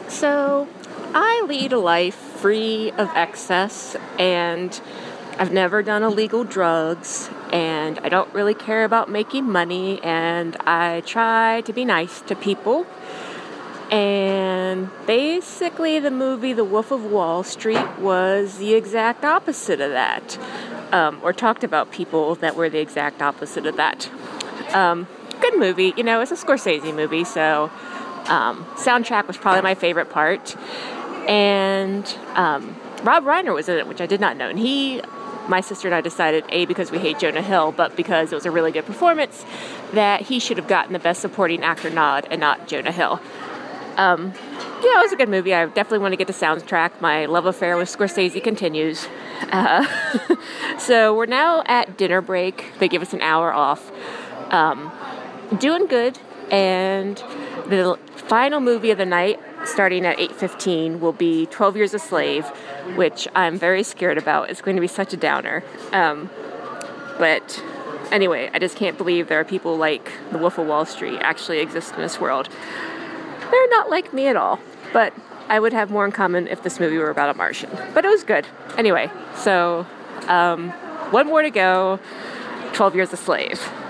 So, I lead a life free of excess, and I've never done illegal drugs, and I don't really care about making money, and I try to be nice to people. And basically, the movie The Wolf of Wall Street was the exact opposite of that, or talked about people that were the exact opposite of that. Good movie, it's a Scorsese movie, so soundtrack was probably my favorite part. And Rob Reiner was in it, which I did not know. And my sister and I decided, A, because we hate Jonah Hill, but because it was a really good performance, that he should have gotten the Best Supporting Actor nod and not Jonah Hill. It was a good movie. I definitely want to get the soundtrack. My love affair with Scorsese continues. So we're now at dinner break. They give us an hour off. Doing good. And the final movie of the night, starting at 8:15, will be 12 Years a Slave, which I'm very scared about. It's going to be such a downer. But anyway, I just can't believe there are people like the Wolf of Wall Street actually exist in this world. They're not like me at all, but I would have more in common if this movie were about a Martian. But it was good. Anyway, so one more to go, 12 Years a Slave.